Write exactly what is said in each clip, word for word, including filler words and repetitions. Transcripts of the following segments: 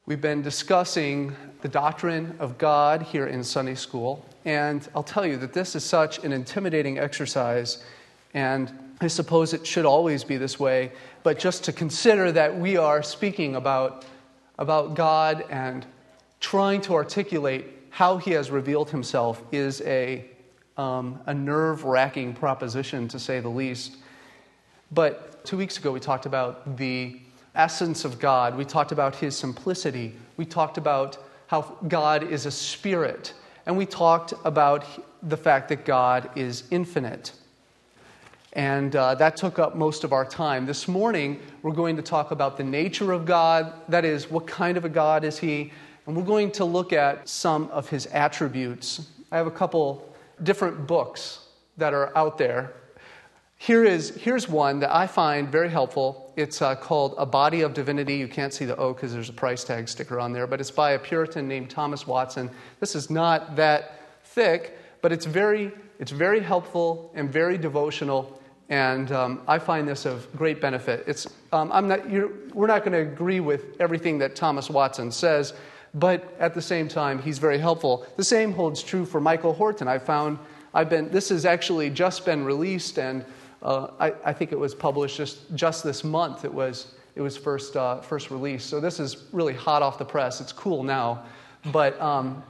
We've been discussing the doctrine of God here in Sunday school, and I'll tell you that this is such an intimidating exercise, and I suppose it should always be this way, but just to consider that we are speaking about, about God and trying to articulate how He has revealed Himself is a, um, a nerve-wracking proposition, to say the least. But two weeks ago we talked about the essence of God. We talked about His simplicity. We talked about how God is a spirit. And we talked about the fact that God is infinite. And uh, that took up most of our time. This morning, we're going to talk about the nature of God. That is, what kind of a God is He? And we're going to look at some of His attributes. I have a couple different books that are out there. Here is, here's one that I find very helpful. It's uh, called A Body of Divinity. You can't see the O because there's a price tag sticker on there, but it's by a Puritan named Thomas Watson. This is not that thick, but it's very, it's very helpful and very devotional, and um, I find this of great benefit. It's, um, I'm not, you're, we're not going to agree with everything that Thomas Watson says, but at the same time, he's very helpful. The same holds true for Michael Horton. I found, I've been, this has actually just been released, and Uh, I, I think it was published just, just this month. It was it was first uh, first released. So this is really hot off the press. It's cool now. But um,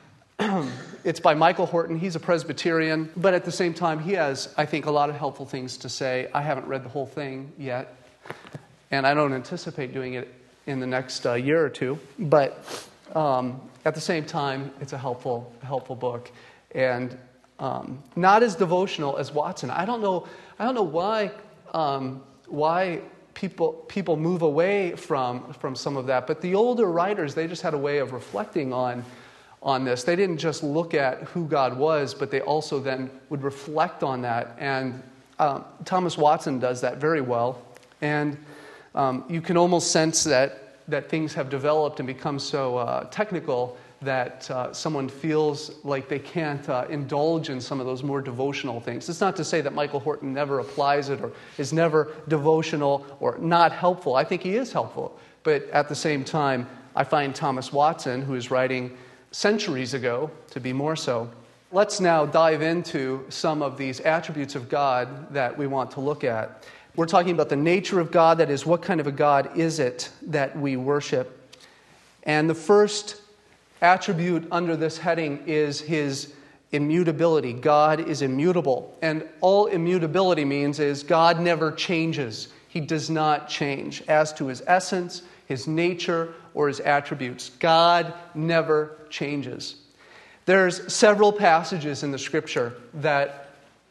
it's by Michael Horton. He's a Presbyterian. But at the same time, he has, I think, a lot of helpful things to say. I haven't read the whole thing yet. And I don't anticipate doing it in the next uh, year or two. But um, at the same time, it's a helpful, helpful book. And um, not as devotional as Watson. I don't know... I don't know why um, why people people move away from from some of that, but the older writers, they just had a way of reflecting on on this. They didn't just look at who God was, but they also then would reflect on that. And um, Thomas Watson does that very well. And um, you can almost sense that that things have developed and become so uh, technical that uh, someone feels like they can't uh, indulge in some of those more devotional things. It's not to say that Michael Horton never applies it or is never devotional or not helpful. I think he is helpful. But at the same time, I find Thomas Watson, who is writing centuries ago, to be more so. Let's now dive into some of these attributes of God that we want to look at. We're talking about the nature of God, that is, what kind of a God is it that we worship? And the first attribute under this heading is His immutability. God is immutable. And all immutability means is God never changes. He does not change as to His essence, His nature, or His attributes. God never changes. There's several passages in the Scripture that,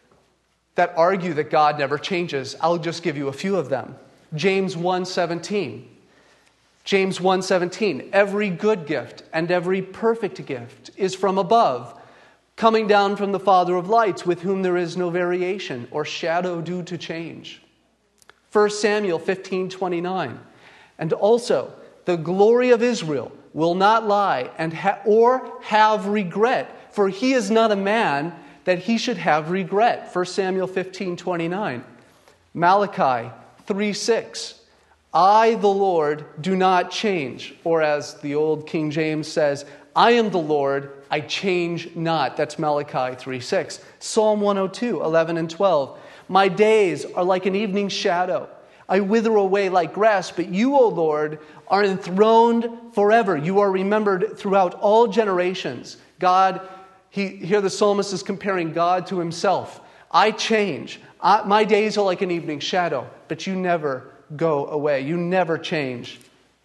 that argue that God never changes. I'll just give you a few of them. James one seventeen. James one seventeen, every good gift and every perfect gift is from above, coming down from the Father of lights, with whom there is no variation or shadow due to change. First Samuel fifteen twenty-nine, and also the glory of Israel will not lie and ha- or have regret, for he is not a man that he should have regret. First Samuel fifteen twenty-nine. Malachi three six. I, the Lord, do not change. Or as the old King James says, I am the Lord, I change not. That's Malachi three six. Psalm one oh two, eleven and twelve. My days are like an evening shadow. I wither away like grass, but you, O Lord, are enthroned forever. You are remembered throughout all generations. God, he, here the psalmist is comparing God to himself. I change. I, my days are like an evening shadow, but you never go away. You never change.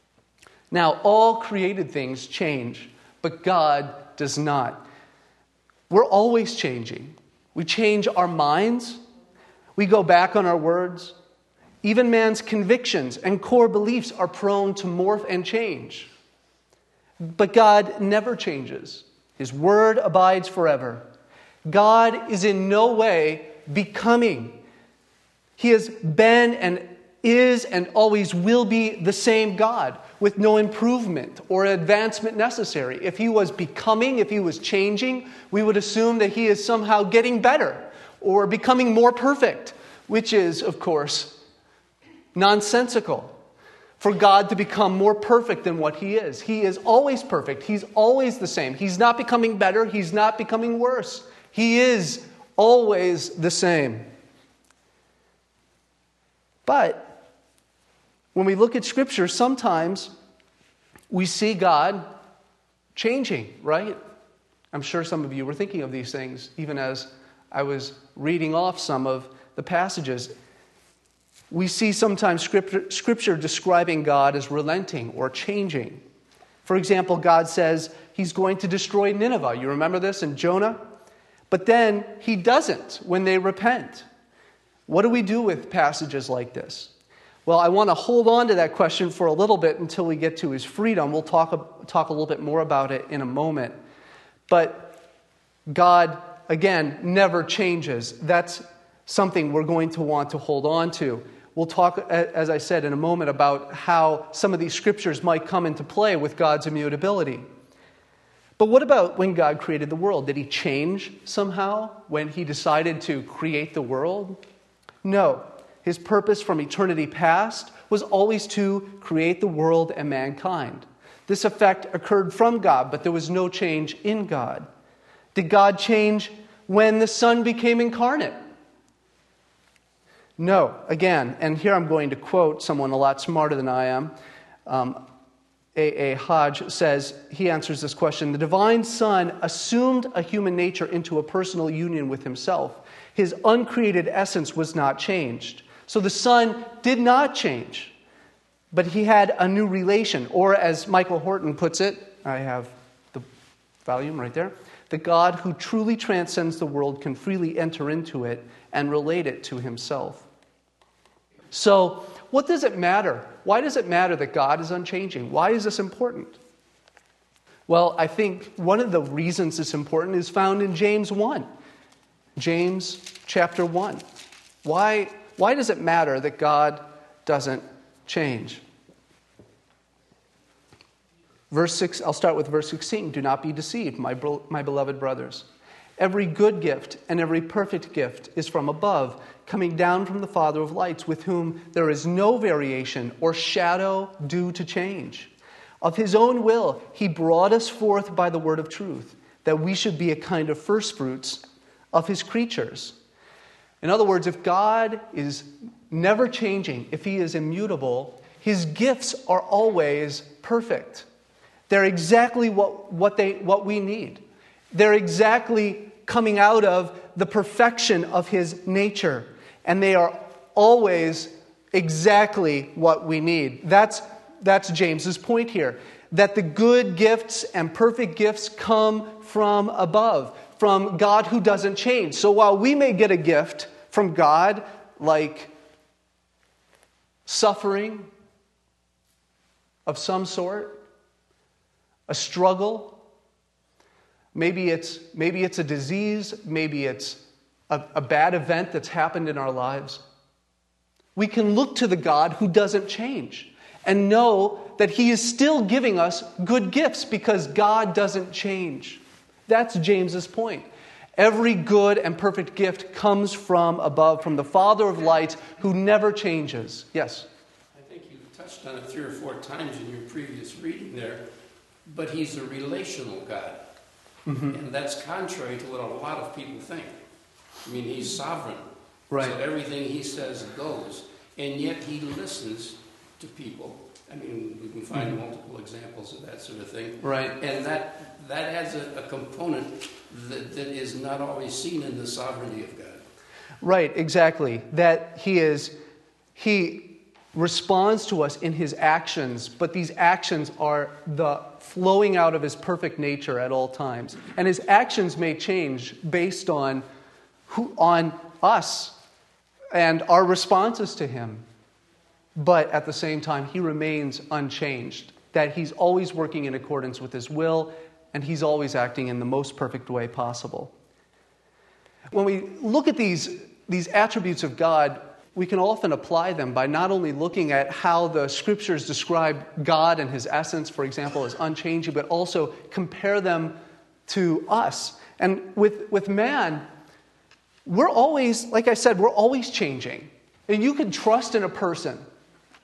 Now, all created things change, but God does not. We're always changing. We change our minds. We go back on our words. Even man's convictions and core beliefs are prone to morph and change. But God never changes. His word abides forever. God is in no way becoming. He has been and is and always will be the same God, with no improvement or advancement necessary. If He was becoming, if He was changing, we would assume that He is somehow getting better or becoming more perfect, which is, of course, nonsensical. for God to become more perfect than what he is. He is always perfect. He's always the same. He's not becoming better. He's not becoming worse. He is always the same. But when we look at Scripture, sometimes we see God changing, right? I'm sure some of you were thinking of these things, even as I was reading off some of the passages. We see sometimes scripture, scripture describing God as relenting or changing. For example, God says he's going to destroy Nineveh. You remember this in Jonah? But then he doesn't when they repent. What do we do with passages like this? Well, I want to hold on to that question for a little bit until we get to his freedom. We'll talk, talk a little bit more about it in a moment. But God, again, never changes. That's something we're going to want to hold on to. We'll talk, as I said, in a moment about how some of these scriptures might come into play with God's immutability. But what about when God created the world? Did he change somehow when he decided to create the world? No. His purpose from eternity past was always to create the world and mankind. This effect occurred from God, but there was no change in God. Did God change when the Son became incarnate? No. Again, and here I'm going to quote someone a lot smarter than I am. Um, A A Hodge says, he answers this question, the divine Son assumed a human nature into a personal union with himself. His uncreated essence was not changed. So the Son did not change, but he had a new relation. Or as Michael Horton puts it, I have the volume right there, the God who truly transcends the world can freely enter into it and relate it to himself. So, what does it matter? Why does it matter that God is unchanging? Why is this important? Well, I think one of the reasons it's important is found in James one. James chapter one. Why, why does it matter that God doesn't change? Verse six, I'll start with verse sixteen. Do not be deceived, my, my beloved brothers. Every good gift and every perfect gift is from above, coming down from the Father of lights, with whom there is no variation or shadow due to change. Of his own will, he brought us forth by the word of truth, that we should be a kind of firstfruits of his creatures. In other words, if God is never changing, if he is immutable, his gifts are always perfect. They're exactly what, what, they, what we need. They're exactly coming out of the perfection of his nature. And they are always exactly what we need. That's, that's James's point here. That the good gifts and perfect gifts come from above, from God who doesn't change. So while we may get a gift from God, like suffering of some sort, a struggle, maybe it's, maybe it's a disease, maybe it's a, a bad event that's happened in our lives, we can look to the God who doesn't change and know that he is still giving us good gifts because God doesn't change. That's James's point. Every good and perfect gift comes from above, from the Father of lights who never changes. Yes? I think you touched on it three or four times in your previous reading there, but he's a relational God. Mm-hmm. And that's contrary to what a lot of people think. I mean, he's sovereign. Right. So everything he says goes. And yet he listens to people. I mean, we can find mm-hmm. multiple examples of that sort of thing. Right. And that that adds a, a component that, that is not always seen in the sovereignty of God. Right, exactly. That he is, he responds to us in his actions, but these actions are the flowing out of his perfect nature at all times. And his actions may change based on who, on us and our responses to him. But at the same time, he remains unchanged. That he's always working in accordance with his will, and he's always acting in the most perfect way possible. When we look at these, these attributes of God, we can often apply them by not only looking at how the scriptures describe God and his essence, for example, as unchanging, but also compare them to us. And with, with man, we're always, like I said, we're always changing. And you can trust in a person,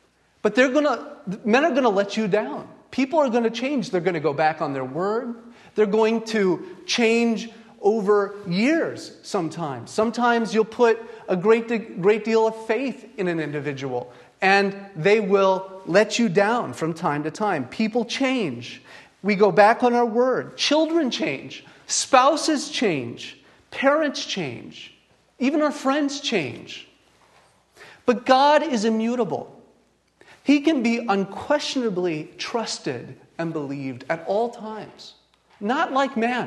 But they're gonna, men are going to let you down. People are going to change. They're going to go back on their word. They're going to change over years sometimes. Sometimes you'll put a great, de- great deal of faith in an individual, and they will let you down from time to time. People change. We go back on our word. Children change. Spouses change. Parents change. Even our friends change. But God is immutable. He can be unquestionably trusted and believed at all times. Not like man.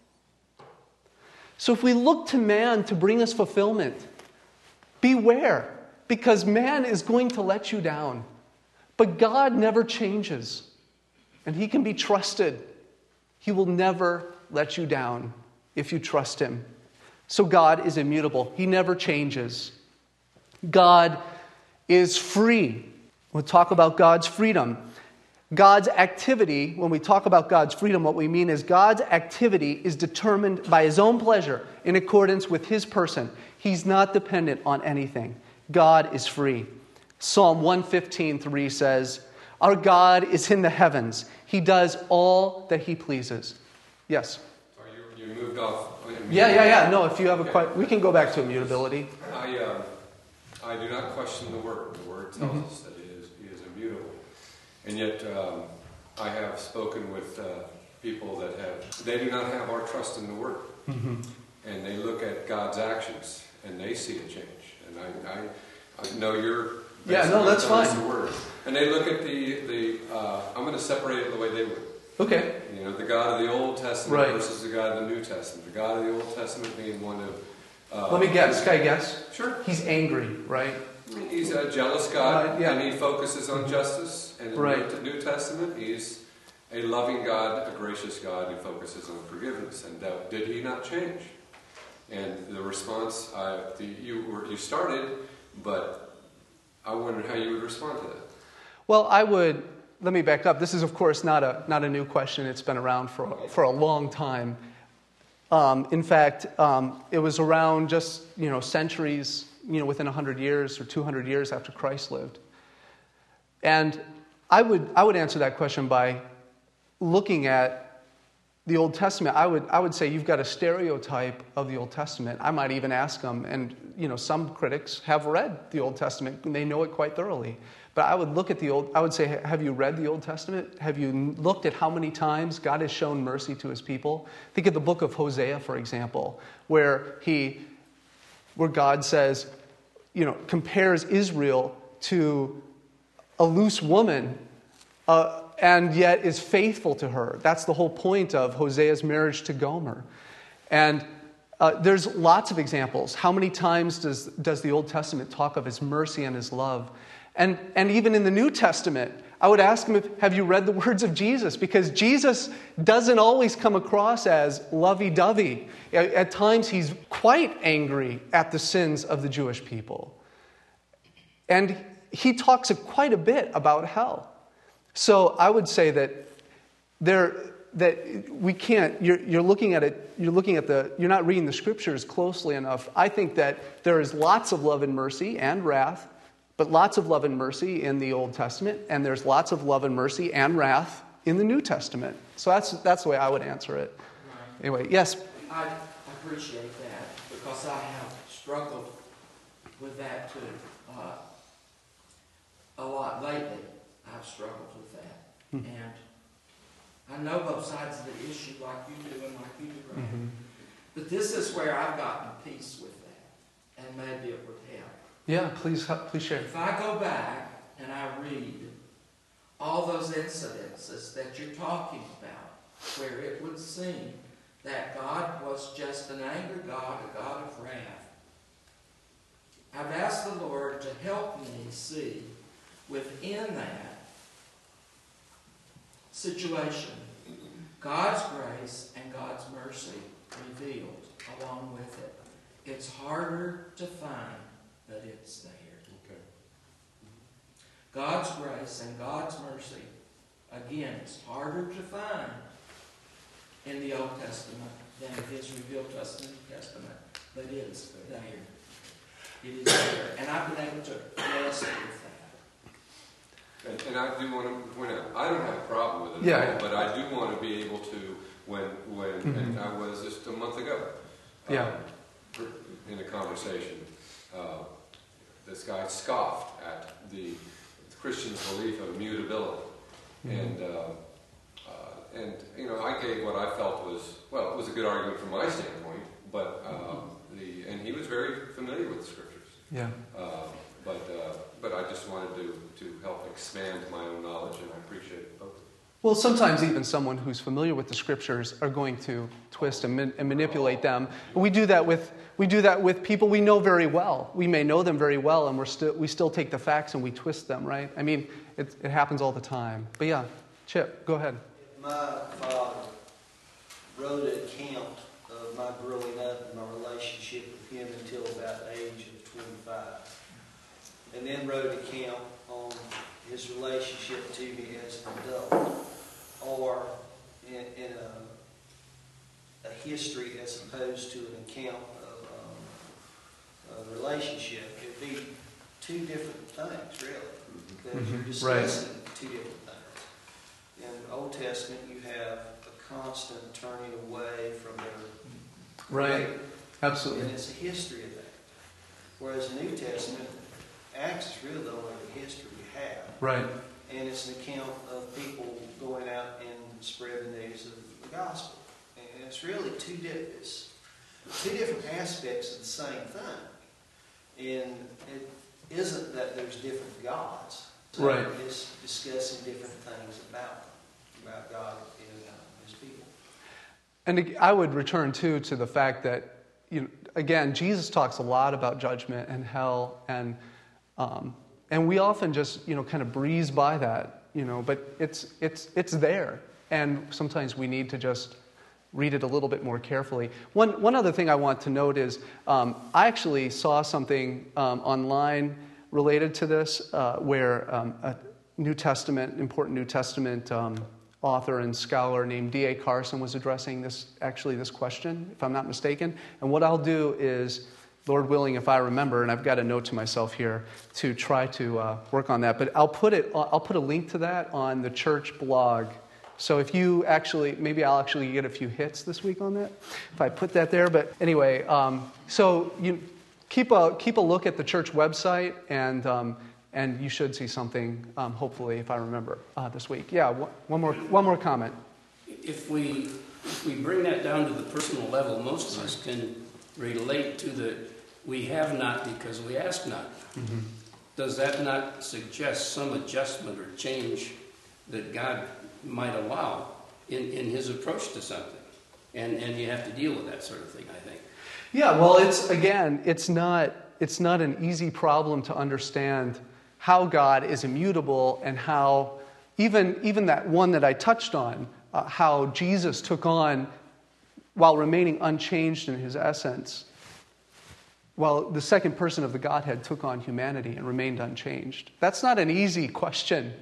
So if we look to man to bring us fulfillment, beware, because man is going to let you down. But God never changes, and He can be trusted. He will never let you down if you trust Him. So God is immutable. He never changes. God is free. We'll talk about God's freedom. God's activity, when we talk about God's freedom, what we mean is God's activity is determined by His own pleasure in accordance with His person. He's not dependent on anything. God is free. Psalm one fifteen three says, "Our God is in the heavens. He does all that He pleases." Yes? Oh, you, you moved off. Yeah, yeah, yeah. No, if you have a question, we can go back to immutability. I, uh, I do not question the Word. The Word tells mm-hmm. us that it is, it is immutable. And yet, um, I have spoken with uh, people that have, they do not have our trust in the Word. Mm-hmm. And they look at God's actions, and they see a change. And I, I, I know you're... Yeah, no, that's fine. The Word. And they look at the, the uh, I'm going to separate it the way they would. Okay. You know, the God of the Old Testament right. versus the God of the New Testament. The God of the Old Testament being one of... Uh, Let me guess. Can I guess? Sure. He's angry, right? He's a jealous God, uh, yeah. and He focuses on justice. And in right. the New Testament, He's a loving God, a gracious God who focuses on forgiveness. And uh, did He not change? And the response, uh, the, you were, you started, but I wondered how you would respond to that. Well, I would... Let me back up. This is, of course, not a not a new question. It's been around for for a long time. Um, in fact, um, it was around just you know centuries, you know, within a hundred years or two hundred years after Christ lived. And I would I would answer that question by looking at the Old Testament. I would I would say you've got a stereotype of the Old Testament. I might even ask them, and you know, some critics have read the Old Testament and they know it quite thoroughly. But I would look at the Old, I would say, have you read the Old Testament? Have you looked at how many times God has shown mercy to His people? Think of the book of Hosea, for example, where he, where God says, you know, compares Israel to a loose woman, uh, and yet is faithful to her. That's the whole point of Hosea's marriage to Gomer. And uh, there's lots of examples. How many times does, does the Old Testament talk of His mercy and His love? And, and even in the New Testament, I would ask them, if, have you read the words of Jesus? Because Jesus doesn't always come across as lovey-dovey. At, at times, He's quite angry at the sins of the Jewish people. And He talks quite a bit about hell. So I would say that there, that we can't, you're, you're looking at it, you're looking at the, you're not reading the Scriptures closely enough. I think that there is lots of love and mercy and wrath, but lots of love and mercy in the Old Testament, and there's lots of love and mercy and wrath in the New Testament. So that's that's the way I would answer it. Right. Anyway, yes? I appreciate that, because I have struggled with that too. Uh, a lot lately, I've struggled with that. Mm-hmm. And I know both sides of the issue like you do and like you do, right? Mm-hmm. But this is where I've gotten peace with that, and maybe it would help. Yeah, please, please share. If I go back and I read all those incidences that you're talking about, where it would seem that God was just an angry God, a God of wrath, I've asked the Lord to help me see within that situation God's grace and God's mercy revealed along with it. It's harder to find, but it's there. Okay. God's grace and God's mercy, again, it's harder to find in the Old Testament than it is revealed to us in the New Testament, but it is there. It is there. And I've been able to rest with that. And, and I do want to point out, I don't have a problem with it Yeah. at all, but I do want to be able to, when, when Mm-hmm. and I was just a month ago, Yeah. um, in a conversation, uh, this guy scoffed at the Christian's belief of immutability. Mm-hmm. And, uh, uh, and, you know, I gave what I felt was, well, it was a good argument from my standpoint, but, um, the, and he was very familiar with the scriptures. Yeah. Uh, but, uh, but I just wanted to, to help expand my own knowledge, and I appreciate both. Well, sometimes even someone who's familiar with the scriptures are going to twist and, man- and manipulate them. We do that with we do that with people we know very well. We may know them very well, and we're still we still take the facts and we twist them, right? I mean, it, it happens all the time. But yeah, Chip, go ahead. My father wrote an account of my growing up and my relationship with him until about the age of twenty-five, and then wrote an account on his relationship to me as an adult, or in, in a, a history as opposed to an account of um, a relationship. It'd be two different things, really, because Mhm. you're discussing two different things. In the Old Testament, you have a constant turning away from their Right. Creator, Absolutely. and it's a history of that. Whereas the New Testament, Acts is really the only history we have. Right. And it's an account of people going out and spreading the news of the gospel. And it's really two, di- it's two different aspects of the same thing. And it isn't that there's different gods. So Right. It's discussing different things about about God and uh, His people. And ag- I would return too to the fact that, you know, again, Jesus talks a lot about judgment and hell, and um, and we often just, you know, kind of breeze by that, you know, but it's it's it's there, and sometimes we need to just read it a little bit more carefully. One one other thing I want to note is um, I actually saw something um, online related to this, uh, where um, a New Testament, important New Testament um, author and scholar named D A Carson was addressing this, actually this question, if I'm not mistaken. And what I'll do is, Lord willing, if I remember, and I've got a note to myself here to try to uh, work on that, but I'll put it, I'll put a link to that on the church blog. So if you actually, maybe I'll actually get a few hits this week on that, if I put that there. But anyway, um, so you keep a keep a look at the church website, and um, and you should see something, um, hopefully, if I remember, uh, this week. Yeah, one, one more one more comment. If we if we bring that down to the personal level, most of us can relate to the we have not because we ask not. Mm-hmm. Does that not suggest some adjustment or change that God might allow in, in His approach to something? And and you have to deal with that sort of thing, I think. Yeah, well, it's again, it's not it's not an easy problem to understand how God is immutable, and how even even that one that I touched on, uh, how Jesus took on, while remaining unchanged in His essence, while the second person of the Godhead took on humanity and remained unchanged. That's not an easy question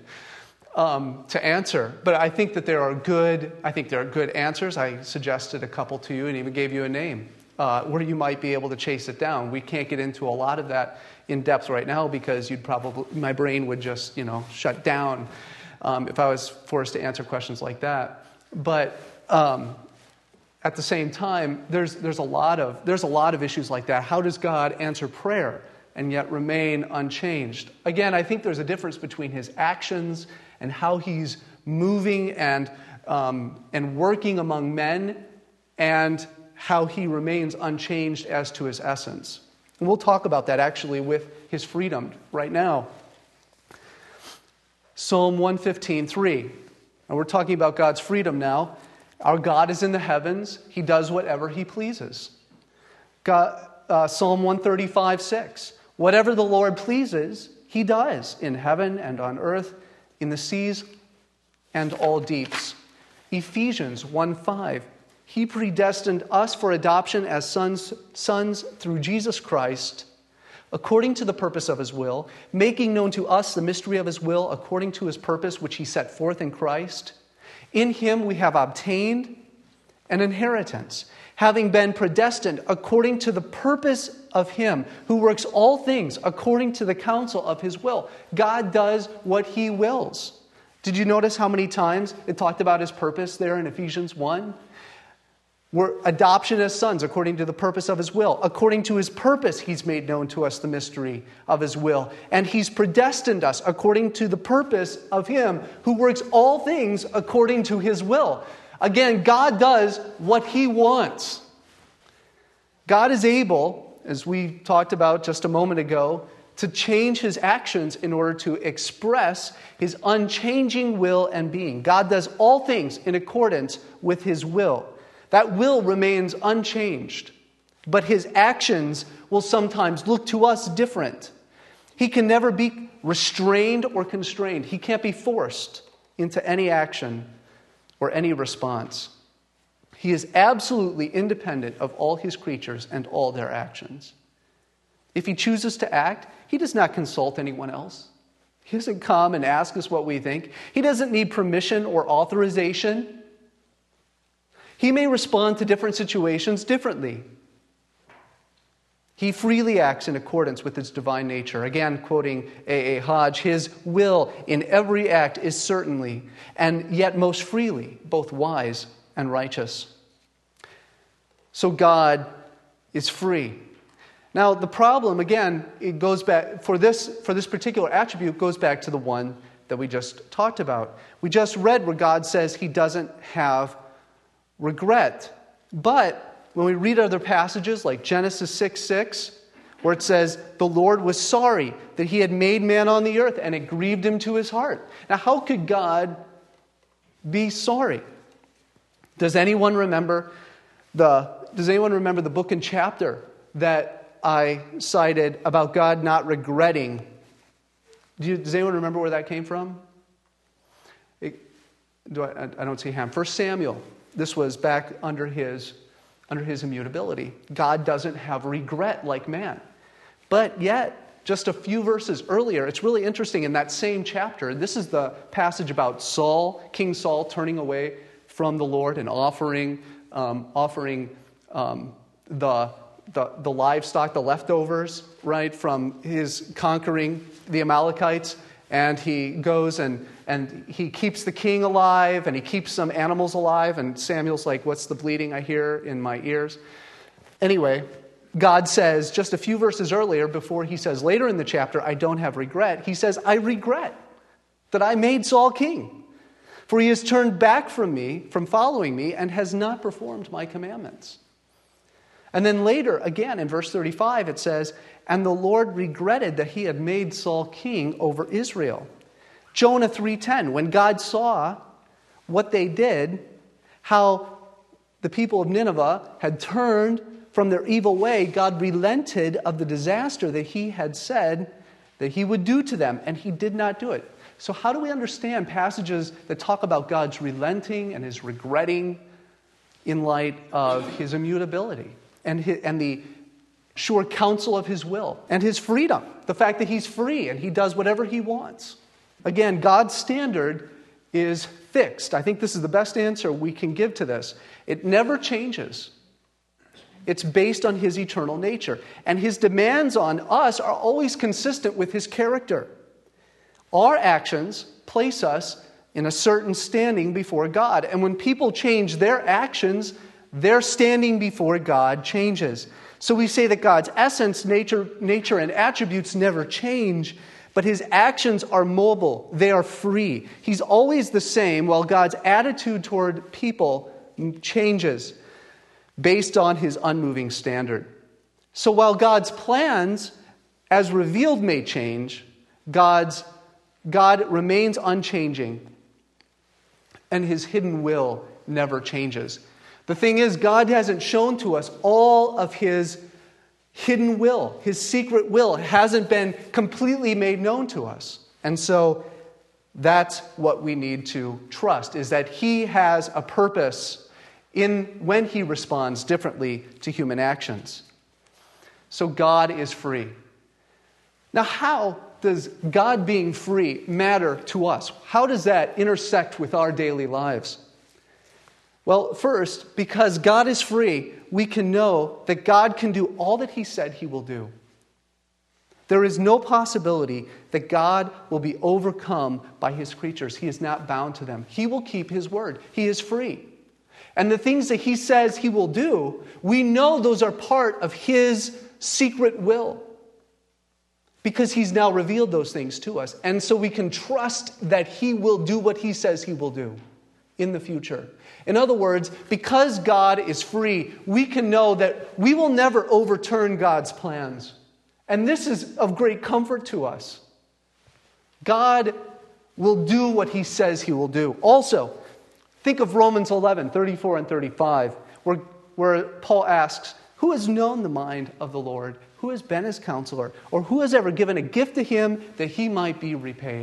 um, to answer, but I think that there are good. I think there are good answers. I suggested a couple to you, and even gave you a name uh, where you might be able to chase it down. We can't get into a lot of that in depth right now because you'd probably my brain would just you know shut down um, if I was forced to answer questions like that. But um, at the same time, there's there's a lot of there's a lot of issues like that. How does God answer prayer and yet remain unchanged? Again, I think there's a difference between His actions and how He's moving and um, and working among men, and how He remains unchanged as to His essence. And we'll talk about that actually with His freedom right now. Psalm one fifteen, three. And we're talking about God's freedom now. Our God is in the heavens. He does whatever He pleases. God, uh, Psalm one thirty-five, six. Whatever the Lord pleases, He does in heaven and on earth, in the seas and all deeps. Ephesians one five. He predestined us for adoption as sons, sons through Jesus Christ, according to the purpose of His will, making known to us the mystery of His will, according to His purpose, which He set forth in Christ. In Him we have obtained an inheritance, having been predestined according to the purpose of Him who works all things according to the counsel of His will. God does what He wills. Did you notice how many times it talked about His purpose there in Ephesians one? We're adoption as sons according to the purpose of His will. According to His purpose, He's made known to us the mystery of His will. And He's predestined us according to the purpose of Him who works all things according to His will. Again, God does what He wants. God is able, as we talked about just a moment ago, to change His actions in order to express His unchanging will and being. God does all things in accordance with His will. That will remains unchanged, but His actions will sometimes look to us different. He can never be restrained or constrained. He can't be forced into any action or any response. He is absolutely independent of all His creatures and all their actions. If He chooses to act, He does not consult anyone else. He doesn't come and ask us what we think. He doesn't need permission or authorization. He may respond to different situations differently. He freely acts in accordance with His divine nature. Again, quoting A A Hodge, His will in every act is certainly, and yet most freely, both wise and righteous. So God is free. Now, the problem, again, it goes back, for this, for this particular attribute, goes back to the one that we just talked about. We just read where God says He doesn't have regret. But when we read other passages like Genesis six six, where it says, the Lord was sorry that He had made man on the earth, and it grieved Him to His heart. Now, how could God be sorry? Does anyone remember the, does anyone remember the book and chapter that I cited about God not regretting? Do you, does anyone remember where that came from? It, do I, I don't see a hand. First Samuel. This was back under his, under his immutability. God doesn't have regret like man. But yet, just a few verses earlier, it's really interesting in that same chapter. This is the passage about Saul, King Saul, turning away from the Lord and offering, um, offering um, the, the the livestock, the leftovers, right, from his conquering the Amalekites. And he goes and, and he keeps the king alive, and he keeps some animals alive. And Samuel's like, what's the bleating I hear in my ears? Anyway, God says, just a few verses earlier, before He says later in the chapter, I don't have regret, He says, I regret that I made Saul king. For he has turned back from me, from following me, and has not performed my commandments. And then later, again, in verse thirty-five, it says, and the Lord regretted that He had made Saul king over Israel. Jonah three ten, when God saw what they did, how the people of Nineveh had turned from their evil way, God relented of the disaster that He had said that He would do to them, and He did not do it. So how do we understand passages that talk about God's relenting and His regretting in light of His immutability and his, and the sure counsel of His will and His freedom, the fact that He's free and He does whatever He wants? Again, God's standard is fixed. I think this is the best answer we can give to this. It never changes. It's based on His eternal nature. And His demands on us are always consistent with His character. Our actions place us in a certain standing before God. And when people change their actions, their standing before God changes. So we say that God's essence, nature, nature and attributes never change, but His actions are mobile. They are free. He's always the same, while God's attitude toward people changes based on His unmoving standard. So while God's plans, as revealed, may change, God's, God remains unchanging, and His hidden will never changes. The thing is, God hasn't shown to us all of His hidden will. His secret will hasn't been completely made known to us. And so that's what we need to trust, is that He has a purpose in when He responds differently to human actions. So God is free. Now, how does God being free matter to us? How does that intersect with our daily lives? Well, first, because God is free, we can know that God can do all that he said he will do. There is no possibility that God will be overcome by his creatures. He is not bound to them. He will keep his word. He is free. And the things that he says he will do, we know those are part of his secret will, because he's now revealed those things to us. And so we can trust that he will do what he says he will do in the future. In other words, because God is free, we can know that we will never overturn God's plans. And this is of great comfort to us. God will do what he says he will do. Also, think of Romans eleven, thirty-four and thirty-five, where, where Paul asks, who has known the mind of the Lord? Who has been his counselor? Or who has ever given a gift to him that he might be repaid?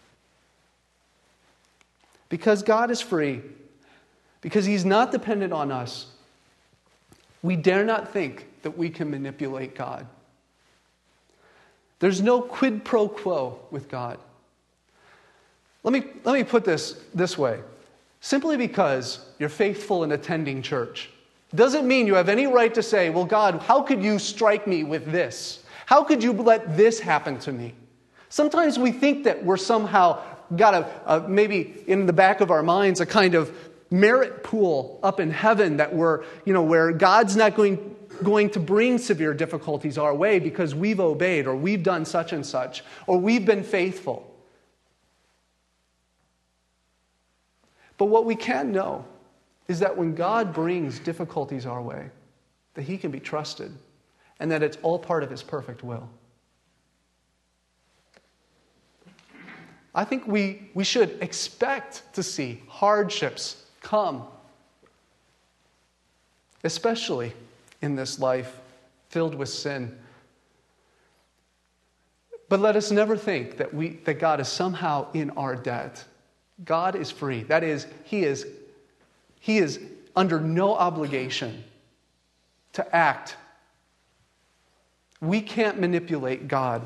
Because God is free, because he's not dependent on us, we dare not think that we can manipulate God. There's no quid pro quo with God. Let me, let me put this this way. Simply because you're faithful in attending church doesn't mean you have any right to say, well, God, how could you strike me with this? How could you let this happen to me? Sometimes we think that we're somehow got a, a maybe in the back of our minds a kind of merit pool up in heaven that we're, you know, where God's not going, going to bring severe difficulties our way because we've obeyed or we've done such and such or we've been faithful. But what we can know is that when God brings difficulties our way, that he can be trusted and that it's all part of his perfect will. I think we, we should expect to see hardships come, especially in this life filled with sin. But let us never think that we that God is somehow in our debt. God is free. That is, he is, he is under no obligation to act. We can't manipulate God.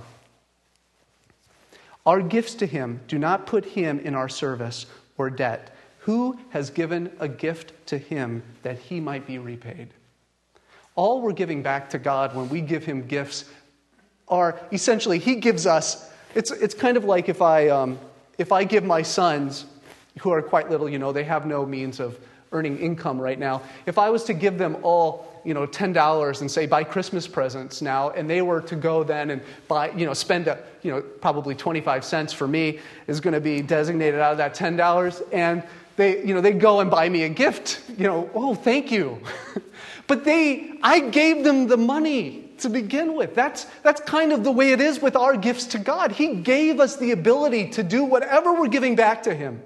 Our gifts to him do not put him in our service or debt. Who has given a gift to him that he might be repaid? All we're giving back to God when we give him gifts are essentially, he gives us, it's it's kind of like if I um, if I give my sons, who are quite little, you know, they have no means of earning income right now. If I was to give them all, you know, ten dollars and say, buy Christmas presents now, and they were to go then and buy, you know, spend, a, you know, probably twenty-five cents for me is going to be designated out of that ten dollars, and they, you know, they go and buy me a gift, you know, oh, thank you. But they, I gave them the money to begin with. That's, that's kind of the way it is with our gifts to God. He gave us the ability to do whatever we're giving back to him.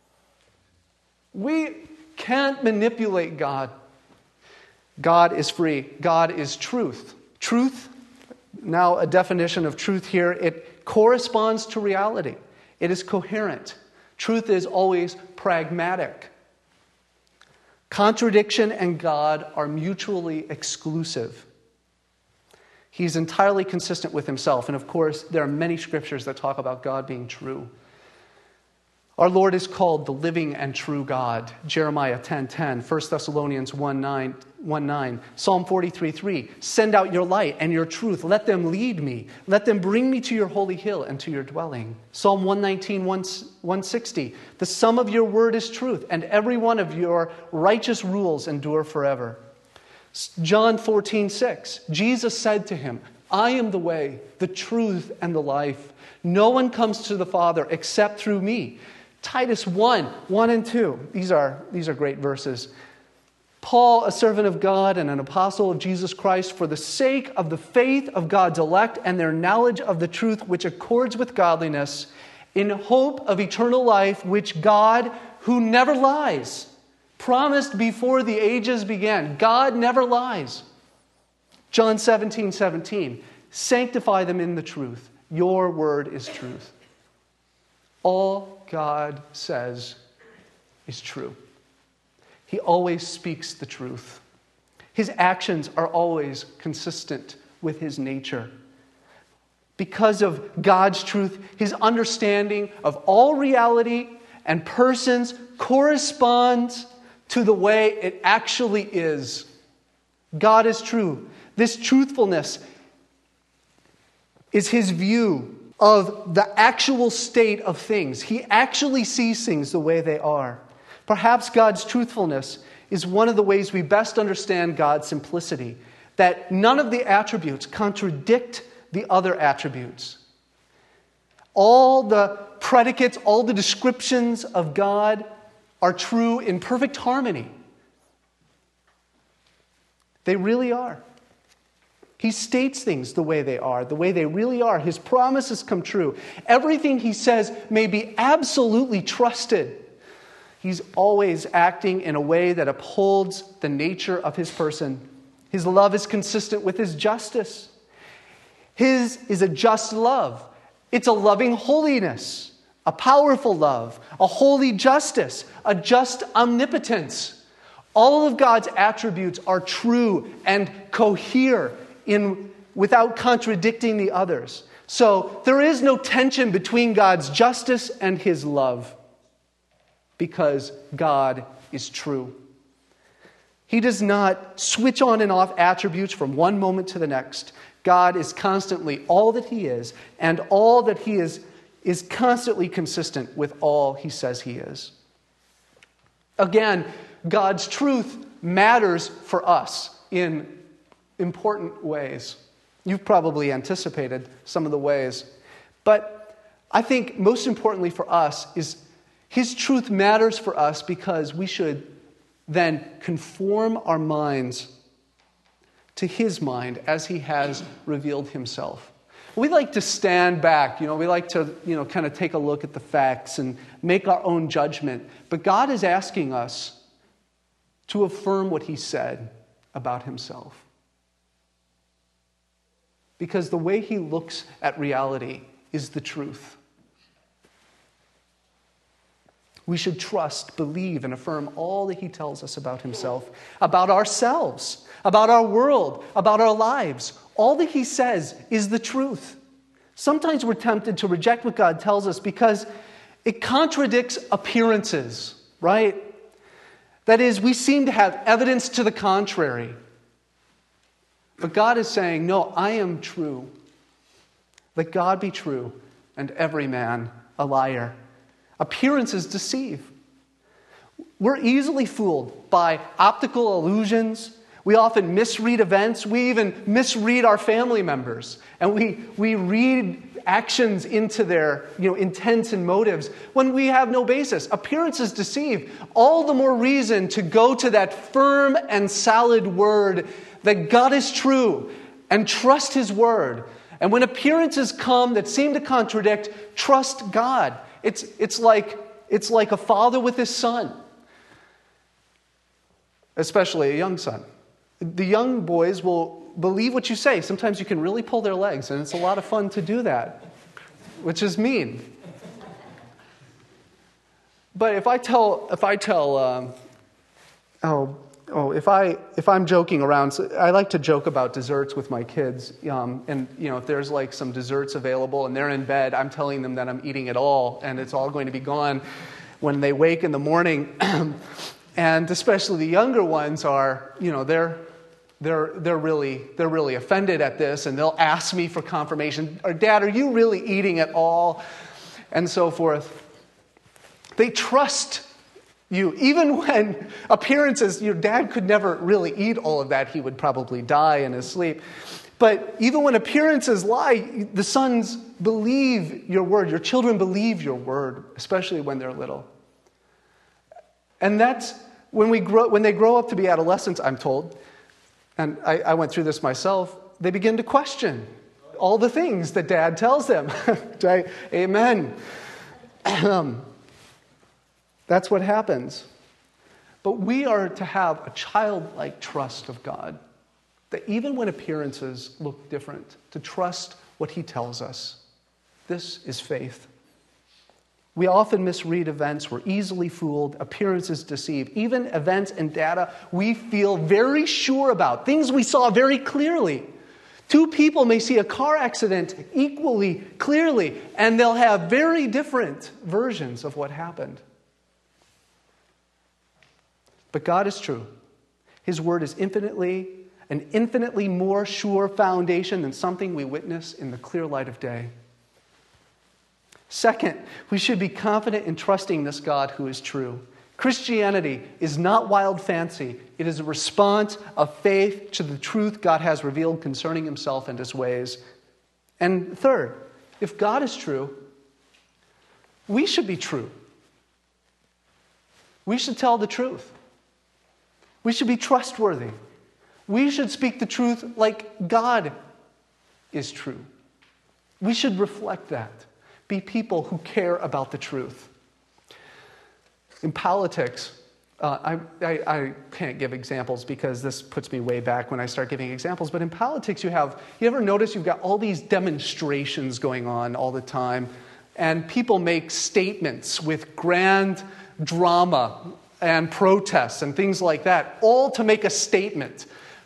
We can't manipulate God. God is free. God is truth. Truth, now a definition of truth here, it corresponds to reality. It is coherent. Truth is always pragmatic. Contradiction and God are mutually exclusive. He's entirely consistent with himself. And of course, there are many scriptures that talk about God being true. Our Lord is called the living and true God. Jeremiah ten ten, First Thessalonians one nine, Psalm forty-three three. Send out your light and your truth. Let them lead me. Let them bring me to your holy hill and to your dwelling. Psalm one nineteen, one sixty. The sum of your word is truth, and every one of your righteous rules endure forever. John fourteen six. Jesus said to him, I am the way, the truth, and the life. No one comes to the Father except through me. Titus one, one and two. These are, these are great verses. Paul, a servant of God and an apostle of Jesus Christ, for the sake of the faith of God's elect and their knowledge of the truth which accords with godliness, in hope of eternal life, which God, who never lies, promised before the ages began. God never lies. John seventeen seventeen. Sanctify them in the truth. Your word is truth. All God says is true. He always speaks the truth. His actions are always consistent with his nature. Because of God's truth, his understanding of all reality and persons corresponds to the way it actually is. God is true. This truthfulness is his view of the actual state of things. He actually sees things the way they are. Perhaps God's truthfulness is one of the ways we best understand God's simplicity, that none of the attributes contradict the other attributes. All the predicates, all the descriptions of God are true in perfect harmony. They really are. He states things the way they are, the way they really are. His promises come true. Everything he says may be absolutely trusted. He's always acting in a way that upholds the nature of his person. His love is consistent with his justice. His is a just love. It's a loving holiness, a powerful love, a holy justice, a just omnipotence. All of God's attributes are true and cohere in without contradicting the others. So there is no tension between God's justice and his love, because God is true. He does not switch on and off attributes from one moment to the next. God is constantly all that he is, and all that he is is constantly consistent with all he says he is. Again, God's truth matters for us in important ways. You've probably anticipated some of the ways. But I think most importantly for us is his truth matters for us because we should then conform our minds to his mind as he has revealed himself. We like to stand back, you know, we like to, you know, kind of take a look at the facts and make our own judgment. But God is asking us to affirm what he said about himself. Because the way he looks at reality is the truth. We should trust, believe, and affirm all that he tells us about himself, about ourselves, about our world, about our lives. All that he says is the truth. Sometimes we're tempted to reject what God tells us because it contradicts appearances, right? That is, we seem to have evidence to the contrary. But God is saying, no, I am true. Let God be true, and every man a liar. Appearances deceive. We're easily fooled by optical illusions. We often misread events. We even misread our family members. And we, we read actions into their, you know, intents and motives when we have no basis. Appearances deceive. All the more reason to go to that firm and solid word that God is true, and trust his word. And when appearances come that seem to contradict, trust God. It's, it's, like, it's like a father with his son, especially a young son. The young boys will believe what you say. Sometimes you can really pull their legs, and it's a lot of fun to do that, which is mean. But if I tell, if I tell, um, oh, Oh, if I if I'm joking around, so I like to joke about desserts with my kids, um, and you know if there's like some desserts available and they're in bed, I'm telling them that I'm eating it all and it's all going to be gone when they wake in the morning, and especially the younger ones are, you know, they're they're they're really they're really offended at this, and they'll ask me for confirmation, or Dad, are you really eating it all, and so forth. They trust you. Even when appearances, your dad could never really eat all of that. He would probably die in his sleep. But even when appearances lie, the sons believe your word. Your children believe your word, especially when they're little. And that's when we grow, when they grow up to be adolescents, I'm told, and I, I went through this myself, they begin to question all the things that dad tells them. Right? Amen. Um, That's what happens. But we are to have a childlike trust of God, that even when appearances look different, to trust what he tells us. This is faith. We often misread events. We're easily fooled. Appearances deceive. Even events and data we feel very sure about, things we saw very clearly. Two people may see a car accident equally clearly, and they'll have very different versions of what happened. But God is true. His word is infinitely, an infinitely more sure foundation than something we witness in the clear light of day. Second, we should be confident in trusting this God who is true. Christianity is not wild fancy. It is a response of faith to the truth God has revealed concerning himself and his ways. And third, if God is true, we should be true. We should tell the truth. We should be trustworthy. We should speak the truth like God is true. We should reflect that. Be people who care about the truth. In politics, uh, I, I, I can't give examples because this puts me way back when I start giving examples, but in politics you have, you ever notice you've got all these demonstrations going on all the time, and people make statements with grand drama and protests and things like that, all to make a statement.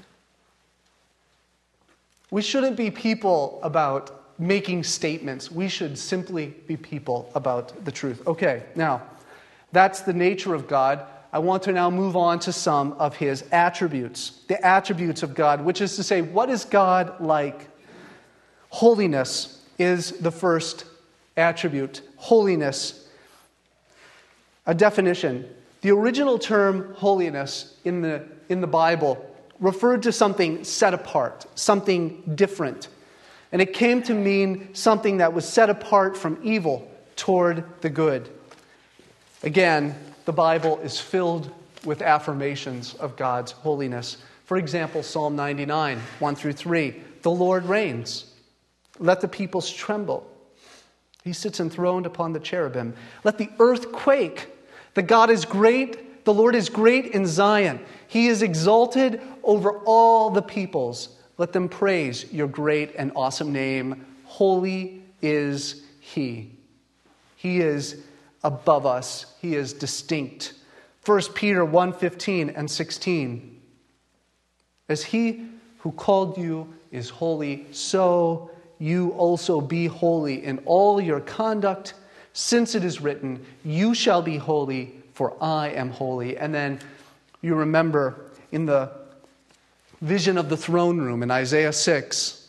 We shouldn't be people about making statements. We should simply be people about the truth. Okay, now, that's the nature of God. I want to now move on to some of his attributes. The attributes of God, which is to say, what is God like? Holiness is the first attribute. Holiness. A definition. The original term holiness in the, in the Bible referred to something set apart, something different. And it came to mean something that was set apart from evil toward the good. Again, the Bible is filled with affirmations of God's holiness. For example, Psalm ninety-nine, one through three. The Lord reigns. Let the peoples tremble. He sits enthroned upon the cherubim. Let the earth quake. The God is great. The Lord is great in Zion. He is exalted over all the peoples. Let them praise your great and awesome name. Holy is He. He is above us. He is distinct. First Peter one fifteen and sixteen. As He who called you is holy, so you also be holy in all your conduct, since it is written, you shall be holy, for I am holy. And then you remember in the vision of the throne room in Isaiah six,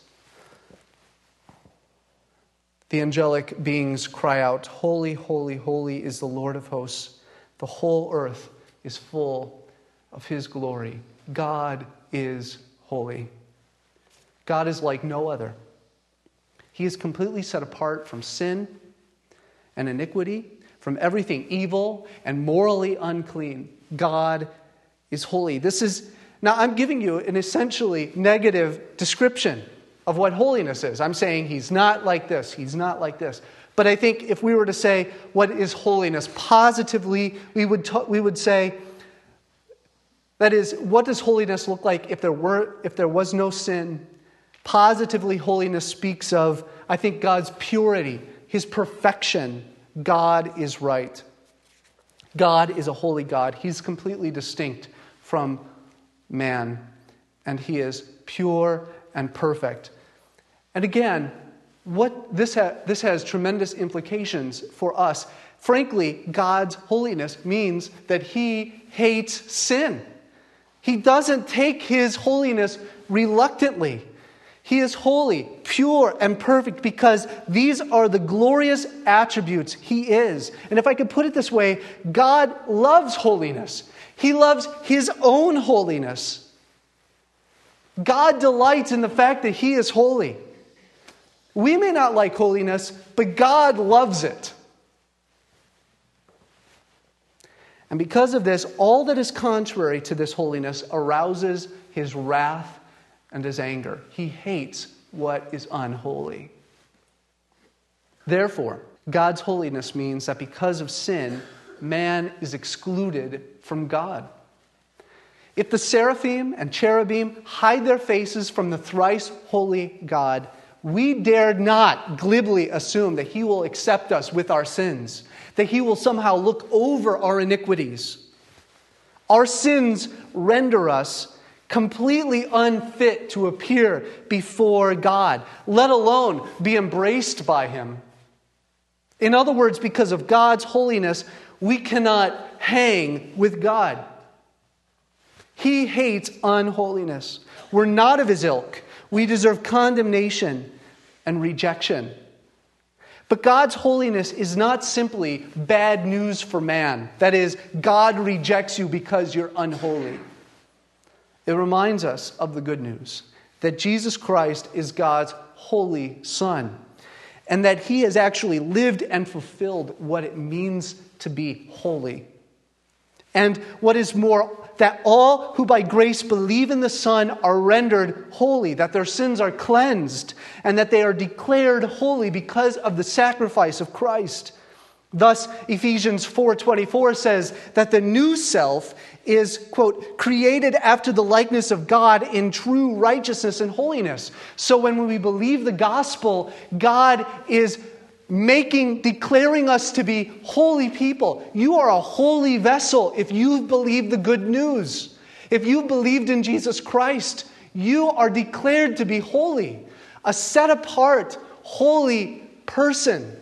the angelic beings cry out, holy, holy, holy is the Lord of hosts. The whole earth is full of His glory. God is holy. God is like no other. He is completely set apart from sin and iniquity, from everything evil and morally unclean. God is holy. This is, now I'm giving you an essentially negative description of what holiness is. I'm saying He's not like this, He's not like this. But I think if we were to say, what is holiness? Positively, we would ta- we would say, that is, what does holiness look like if there were if there was no sin? Positively, holiness speaks of, I think, God's purity, His perfection. God is right. God is a holy God. He's completely distinct from man, and He is pure and perfect. And again, what this ha- this has tremendous implications for us. Frankly, God's holiness means that He hates sin. He doesn't take His holiness reluctantly. He is holy, pure, and perfect because these are the glorious attributes He is. And if I could put it this way, God loves holiness. He loves His own holiness. God delights in the fact that He is holy. We may not like holiness, but God loves it. And because of this, all that is contrary to this holiness arouses His wrath and His anger. He hates what is unholy. Therefore, God's holiness means that because of sin, man is excluded from God. If the seraphim and cherubim hide their faces from the thrice holy God, we dare not glibly assume that He will accept us with our sins, that He will somehow look over our iniquities. Our sins render us completely unfit to appear before God, let alone be embraced by Him. In other words, because of God's holiness, we cannot hang with God. He hates unholiness. We're not of his ilk. We deserve condemnation and rejection. But God's holiness is not simply bad news for man. That is, God rejects you because you're unholy. It reminds us of the good news, that Jesus Christ is God's holy Son, and that he has actually lived and fulfilled what it means to be holy. And what is more, that all who by grace believe in the Son are rendered holy, that their sins are cleansed, and that they are declared holy because of the sacrifice of Christ. Thus, Ephesians four twenty-four says that the new self is, quote, created after the likeness of God in true righteousness and holiness. So when we believe the gospel, God is making, declaring us to be holy people. You are a holy vessel if you've believed the good news. If you've believed in Jesus Christ, you are declared to be holy, a set apart, holy person.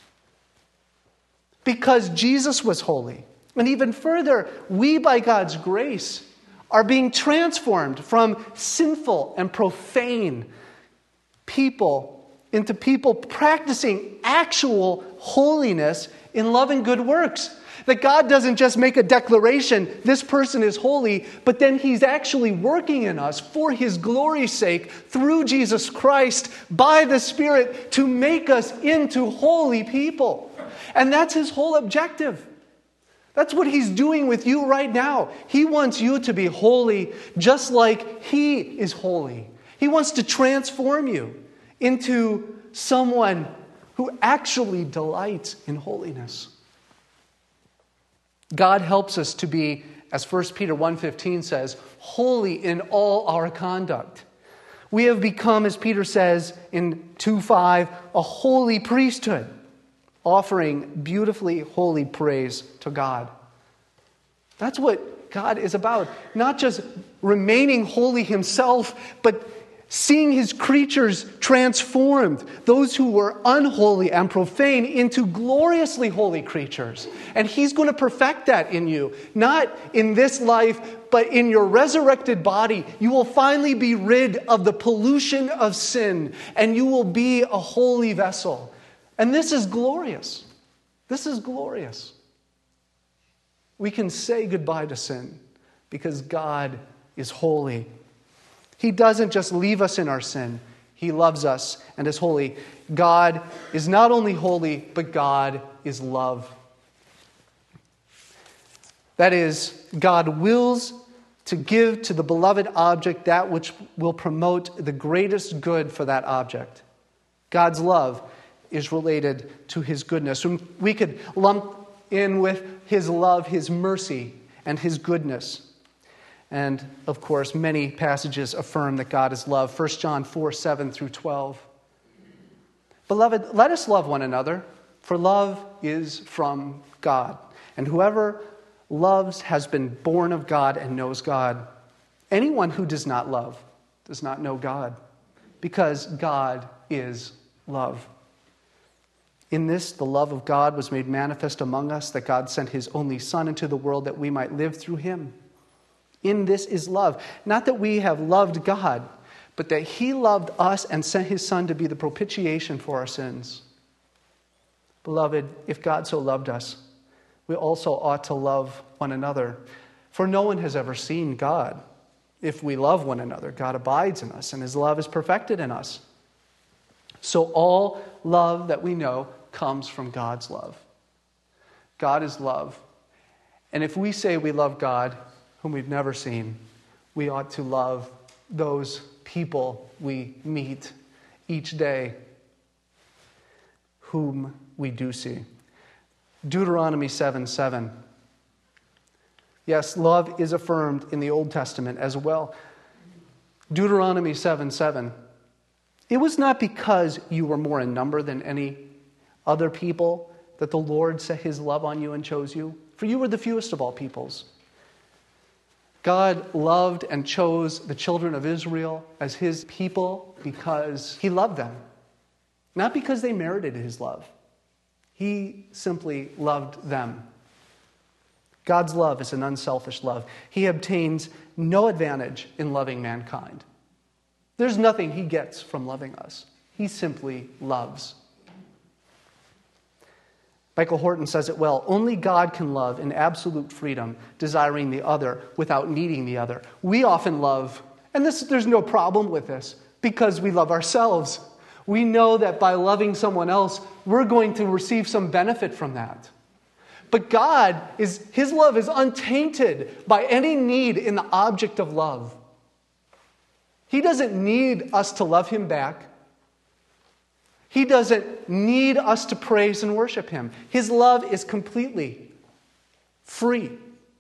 Because Jesus was holy. And even further, we by God's grace are being transformed from sinful and profane people into people practicing actual holiness in love and good works. That God doesn't just make a declaration, this person is holy, but then he's actually working in us for his glory's sake through Jesus Christ by the Spirit to make us into holy people. And that's his whole objective. That's what he's doing with you right now. He wants you to be holy just like he is holy. He wants to transform you into someone who actually delights in holiness. God helps us to be, as First Peter one fifteen says, holy in all our conduct. We have become, as Peter says in two five, a holy priesthood, offering beautifully holy praise to God. That's what God is about. Not just remaining holy himself, but seeing his creatures transformed, those who were unholy and profane, into gloriously holy creatures. And he's going to perfect that in you. Not in this life, but in your resurrected body. You will finally be rid of the pollution of sin, and you will be a holy vessel. And this is glorious. This is glorious. We can say goodbye to sin because God is holy. He doesn't just leave us in our sin. He loves us and is holy. God is not only holy, but God is love. That is, God wills to give to the beloved object that which will promote the greatest good for that object. God's love is related to his goodness. We could lump in with his love, his mercy, and his goodness. And, of course, many passages affirm that God is love. First John four, seven through twelve. Beloved, let us love one another, for love is from God. And whoever loves has been born of God and knows God. Anyone who does not love does not know God, because God is love. In this, the love of God was made manifest among us, that God sent his only Son into the world that we might live through him. In this is love. Not that we have loved God, but that he loved us and sent his Son to be the propitiation for our sins. Beloved, if God so loved us, we also ought to love one another. For no one has ever seen God. If we love one another, God abides in us, and his love is perfected in us. So all love that we know comes from God's love. God is love. And if we say we love God, whom we've never seen, we ought to love those people we meet each day whom we do see. Deuteronomy seven seven. Yes, love is affirmed in the Old Testament as well. Deuteronomy seven seven. It was not because you were more in number than any other people that the Lord set his love on you and chose you, for you were the fewest of all peoples. God loved and chose the children of Israel as his people because he loved them. Not because they merited his love. He simply loved them. God's love is an unselfish love. He obtains no advantage in loving mankind. There's nothing he gets from loving us. He simply loves. Michael Horton says it well. Only God can love in absolute freedom, desiring the other without needing the other. We often love, and this, there's no problem with this, because we love ourselves. We know that by loving someone else, we're going to receive some benefit from that. But God, is his love is untainted by any need in the object of love. He doesn't need us to love him back. He doesn't need us to praise and worship him. His love is completely free.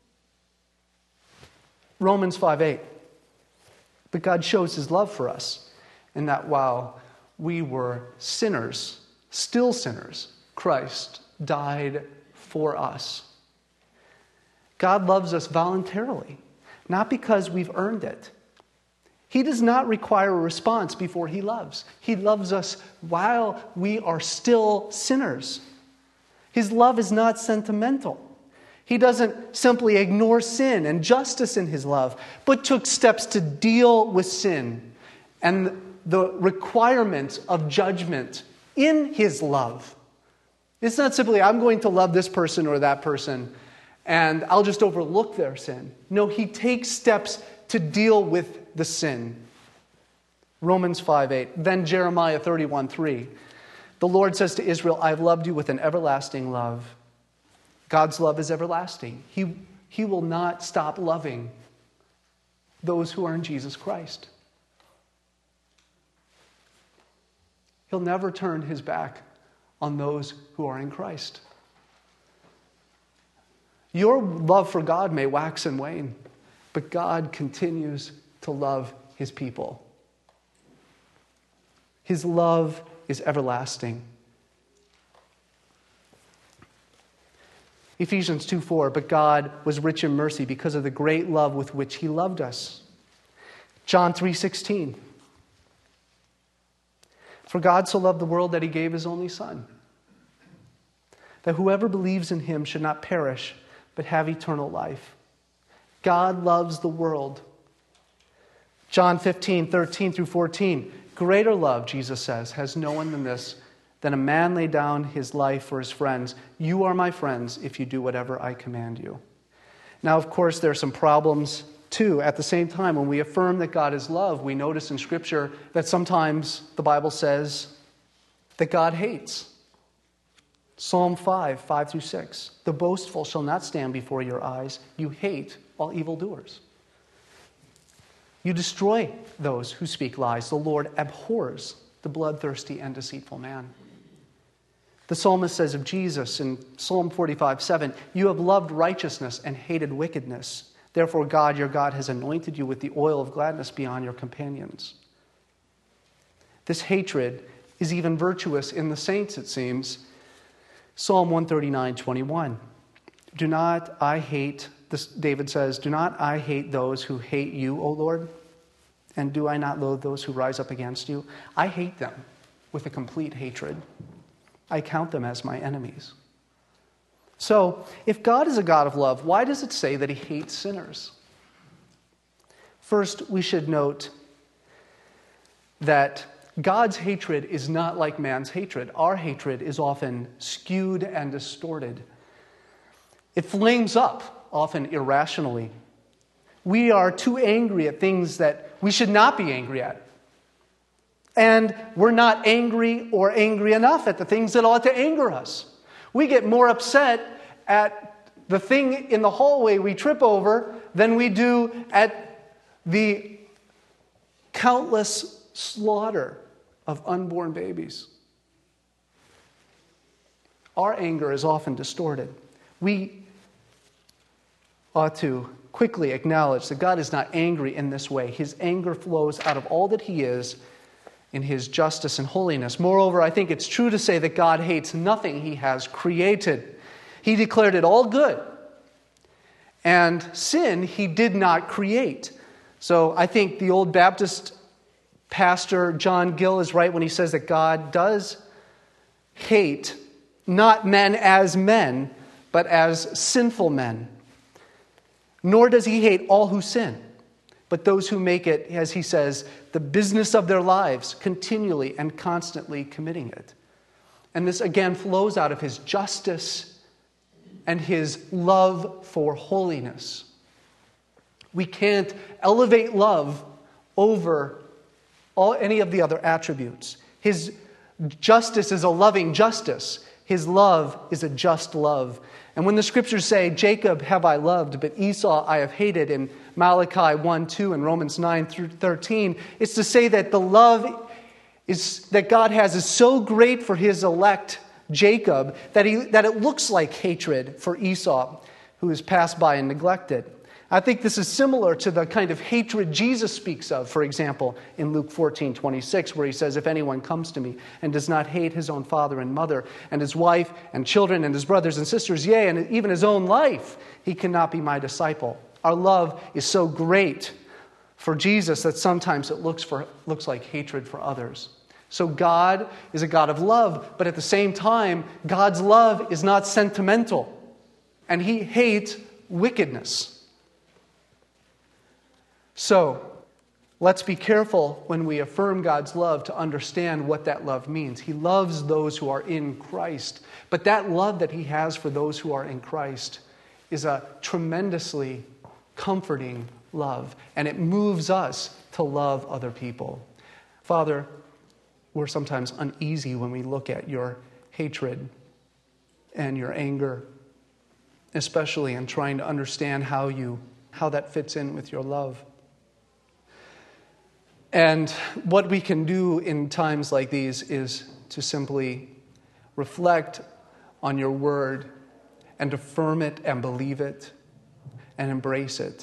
Romans five eight. But God shows his love for us in that while we were sinners, still sinners, Christ died for us. God loves us voluntarily, not because we've earned it. He does not require a response before he loves. He loves us while we are still sinners. His love is not sentimental. He doesn't simply ignore sin and justice in his love, but took steps to deal with sin and the requirements of judgment in his love. It's not simply, I'm going to love this person or that person, and I'll just overlook their sin. No, he takes steps to deal with the sin. Romans five eight. Then Jeremiah thirty-one three. The Lord says to Israel, I've loved you with an everlasting love. God's love is everlasting. He, he will not stop loving those who are in Jesus Christ. He'll never turn his back on those who are in Christ. Your love for God may wax and wane, but God continues to love his people. His love is everlasting. Ephesians two four, but God was rich in mercy because of the great love with which he loved us. John three sixteen. For God so loved the world that he gave his only Son, that whoever believes in him should not perish, but have eternal life. God loves the world. John fifteen thirteen through fourteen. Greater love, Jesus says, has no one than this, than a man lay down his life for his friends. You are my friends if you do whatever I command you. Now, of course, there are some problems too. At the same time, when we affirm that God is love, we notice in Scripture that sometimes the Bible says that God hates. Psalm five, five through six. The boastful shall not stand before your eyes. You hate all evildoers. You destroy those who speak lies. The Lord abhors the bloodthirsty and deceitful man. The psalmist says of Jesus in Psalm forty-five, seven, you have loved righteousness and hated wickedness. Therefore God, your God, has anointed you with the oil of gladness beyond your companions. This hatred is even virtuous in the saints, it seems. Psalm one thirty-nine, twenty-one. Do not I hate, this, David says, do not I hate those who hate you, O Lord? And do I not loathe those who rise up against you? I hate them with a complete hatred. I count them as my enemies. So, if God is a God of love, why does it say that he hates sinners? First, we should note that God's hatred is not like man's hatred. Our hatred is often skewed and distorted. It flames up, often irrationally. We are too angry at things that we should not be angry at. And we're not angry or angry enough at the things that ought to anger us. We get more upset at the thing in the hallway we trip over than we do at the countless slaughter of unborn babies. Our anger is often distorted. We ought to quickly acknowledge that God is not angry in this way. His anger flows out of all that he is in his justice and holiness. Moreover, I think it's true to say that God hates nothing he has created. He declared it all good. And sin he did not create. So I think the old Baptist pastor John Gill is right when he says that God does hate not men as men, but as sinful men. Nor does he hate all who sin, but those who make it, as he says, the business of their lives, continually and constantly committing it. And this again flows out of his justice and his love for holiness. We can't elevate love over all, any of the other attributes. His justice is a loving justice. His love is a just love. And when the scriptures say, Jacob have I loved, but Esau I have hated, in Malachi one two and Romans nine through thirteen, it's to say that the love is that God has is so great for his elect Jacob that he that it looks like hatred for Esau, who is passed by and neglected. I think this is similar to the kind of hatred Jesus speaks of, for example, in Luke fourteen twenty-six, where he says, if anyone comes to me and does not hate his own father and mother, and his wife and children and his brothers and sisters, yea, and even his own life, he cannot be my disciple. Our love is so great for Jesus that sometimes it looks for looks like hatred for others. So God is a God of love, but at the same time, God's love is not sentimental, and he hates wickedness. So, let's be careful when we affirm God's love to understand what that love means. He loves those who are in Christ. But that love that he has for those who are in Christ is a tremendously comforting love. And it moves us to love other people. Father, we're sometimes uneasy when we look at your hatred and your anger, especially in trying to understand how you how that fits in with your love. And what we can do in times like these is to simply reflect on your word and affirm it and believe it and embrace it.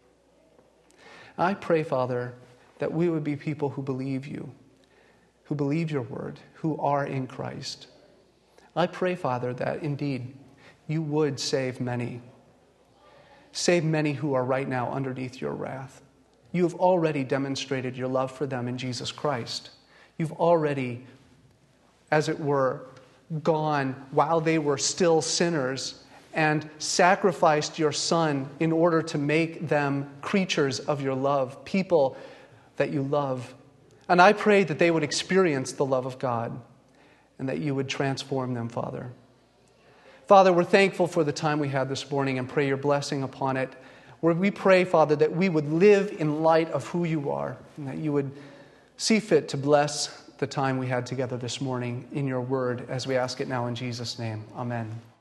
I pray, Father, that we would be people who believe you, who believe your word, who are in Christ. I pray, Father, that indeed you would save many. Save many who are right now underneath your wrath. You have already demonstrated your love for them in Jesus Christ. You've already, as it were, gone while they were still sinners and sacrificed your Son in order to make them creatures of your love, people that you love. And I pray that they would experience the love of God and that you would transform them, Father. Father, we're thankful for the time we had this morning and pray your blessing upon it. Where we pray, Father, that we would live in light of who you are, and that you would see fit to bless the time we had together this morning in your word, as we ask it now in Jesus' name. Amen.